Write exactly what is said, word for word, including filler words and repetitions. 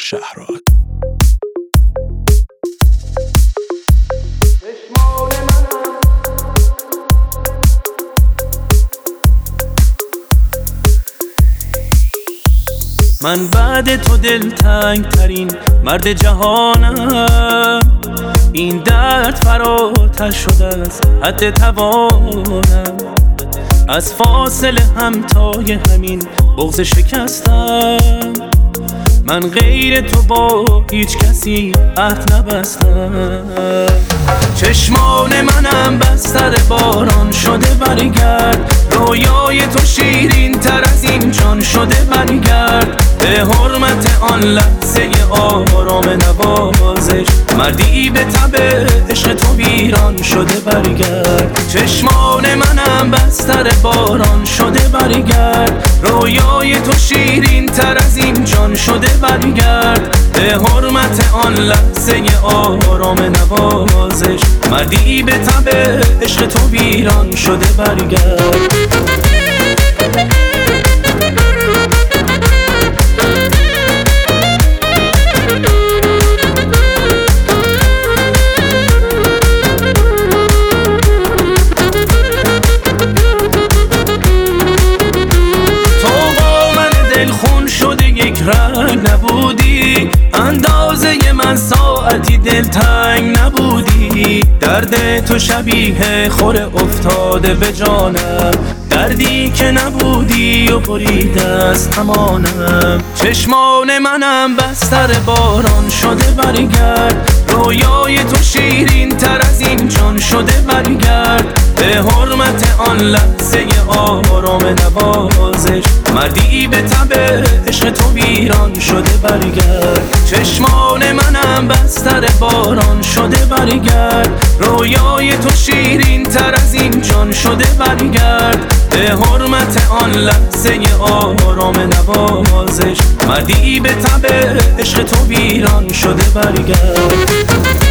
شهراد. من بعد تو دلتنگ ترین مرد جهانم، این درد فراتر شده از حد توانم، از فاصله همتای همین بغض شکستم، من غیر تو با هیچ کسی عهد نبستم. چشمان منم بستر باران شده برگرد، رویای تو شیرین تر از این جان شده برگرد، به حرمت آن لحظه آرام نوازش، مردی به تب عشق تو ویران شده برگرد. چشمان منم بستر باران شده برگرد، رویای تو شیرین تر از این جان شده برگرد، به حرمت آن لحظه آرام نوازش، مردی به تب عشق تو ویران شده برگرد. رنگ نبودی، اندازه من ساعتی دلتنگ نبودی، درد تو شبیه خور افتاده به جانم، دردی که نبودی و بریده از تمانم. چشمان منم بستر باران شده برگرد، رویای تو شیرین تر از این جان شده برگرد، به حرمت آن لحظه آرام نوازش، مردی به تب عشق تو ویران شده برگرد. چشمان منم بستر باران شده برگرد، رویای تو شیرین تر از این جان شده برگرد، به حرمت آن لحظه آرام نوازش، مردی به تب عشق تو ویران شده برگرد.